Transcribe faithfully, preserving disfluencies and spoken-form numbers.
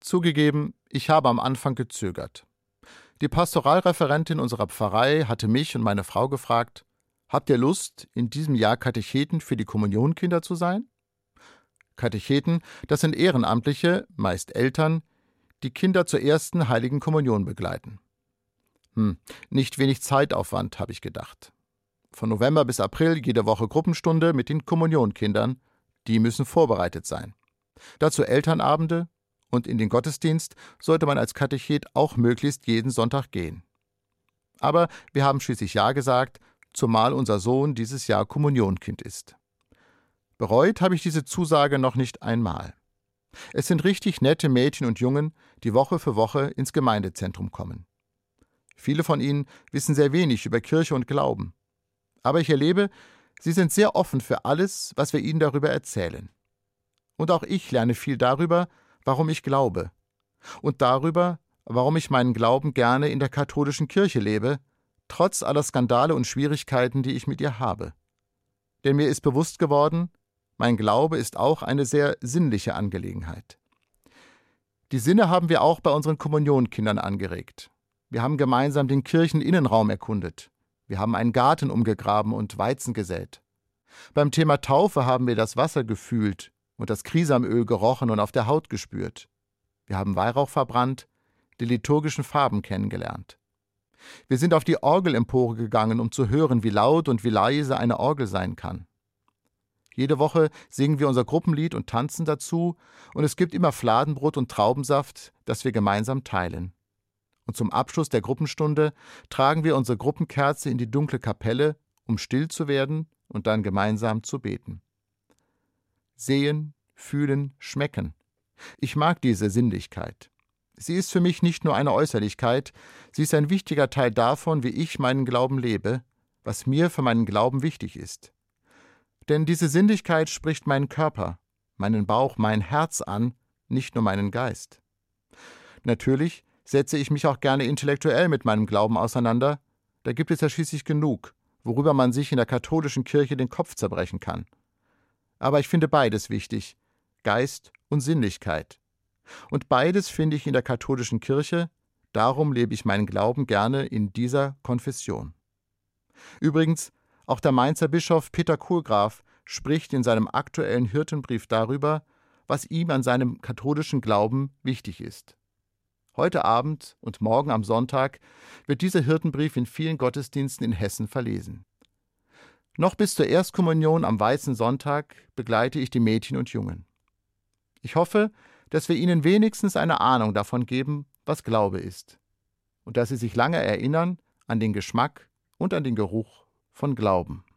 Zugegeben, ich habe am Anfang gezögert. Die Pastoralreferentin unserer Pfarrei hatte mich und meine Frau gefragt: Habt ihr Lust, in diesem Jahr Katecheten für die Kommunionkinder zu sein? Katecheten, das sind Ehrenamtliche, meist Eltern, die Kinder zur ersten heiligen Kommunion begleiten. Hm, nicht wenig Zeitaufwand, habe ich gedacht. Von November bis April jede Woche Gruppenstunde mit den Kommunionkindern, die müssen vorbereitet sein. Dazu Elternabende, und in den Gottesdienst sollte man als Katechet auch möglichst jeden Sonntag gehen. Aber wir haben schließlich Ja gesagt, zumal unser Sohn dieses Jahr Kommunionkind ist. Bereut habe ich diese Zusage noch nicht einmal. Es sind richtig nette Mädchen und Jungen, die Woche für Woche ins Gemeindezentrum kommen. Viele von ihnen wissen sehr wenig über Kirche und Glauben. Aber ich erlebe, sie sind sehr offen für alles, was wir ihnen darüber erzählen. Und auch ich lerne viel darüber, warum ich glaube. Und darüber, warum ich meinen Glauben gerne in der katholischen Kirche lebe, trotz aller Skandale und Schwierigkeiten, die ich mit ihr habe. Denn mir ist bewusst geworden, mein Glaube ist auch eine sehr sinnliche Angelegenheit. Die Sinne haben wir auch bei unseren Kommunionkindern angeregt. Wir haben gemeinsam den Kircheninnenraum erkundet. Wir haben einen Garten umgegraben und Weizen gesät. Beim Thema Taufe haben wir das Wasser gefühlt und das Krisamöl gerochen und auf der Haut gespürt. Wir haben Weihrauch verbrannt, die liturgischen Farben kennengelernt. Wir sind auf die Orgelempore gegangen, um zu hören, wie laut und wie leise eine Orgel sein kann. Jede Woche singen wir unser Gruppenlied und tanzen dazu, und es gibt immer Fladenbrot und Traubensaft, das wir gemeinsam teilen. Und zum Abschluss der Gruppenstunde tragen wir unsere Gruppenkerze in die dunkle Kapelle, um still zu werden und dann gemeinsam zu beten. Sehen, fühlen, schmecken. Ich mag diese Sinnlichkeit. Sie ist für mich nicht nur eine Äußerlichkeit, sie ist ein wichtiger Teil davon, wie ich meinen Glauben lebe, was mir für meinen Glauben wichtig ist. Denn diese Sinnlichkeit spricht meinen Körper, meinen Bauch, mein Herz an, nicht nur meinen Geist. Natürlich setze ich mich auch gerne intellektuell mit meinem Glauben auseinander, da gibt es ja schließlich genug, worüber man sich in der katholischen Kirche den Kopf zerbrechen kann. Aber ich finde beides wichtig, Geist und Sinnlichkeit. Und beides finde ich in der katholischen Kirche, darum lebe ich meinen Glauben gerne in dieser Konfession. Übrigens, auch der Mainzer Bischof Peter Kohlgraf spricht in seinem aktuellen Hirtenbrief darüber, was ihm an seinem katholischen Glauben wichtig ist. Heute Abend und morgen am Sonntag wird dieser Hirtenbrief in vielen Gottesdiensten in Hessen verlesen. Noch bis zur Erstkommunion am Weißen Sonntag begleite ich die Mädchen und Jungen. Ich hoffe, dass wir ihnen wenigstens eine Ahnung davon geben, was Glaube ist, und dass sie sich lange erinnern an den Geschmack und an den Geruch von Glauben.